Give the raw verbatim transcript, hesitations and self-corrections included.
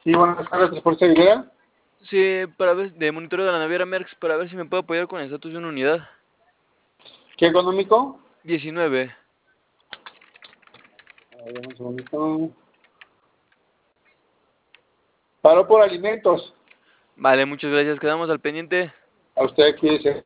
Sí, buenas tardes, Transporte Aguilera. Sí, para ver, de monitoreo de la naviera Merckx, para ver si me puede apoyar con el estatus de una unidad. ¿Qué económico? diecinueve. A ver, un segundito. Paró por alimentos. Vale, muchas gracias. Quedamos al pendiente. A usted, cuídese.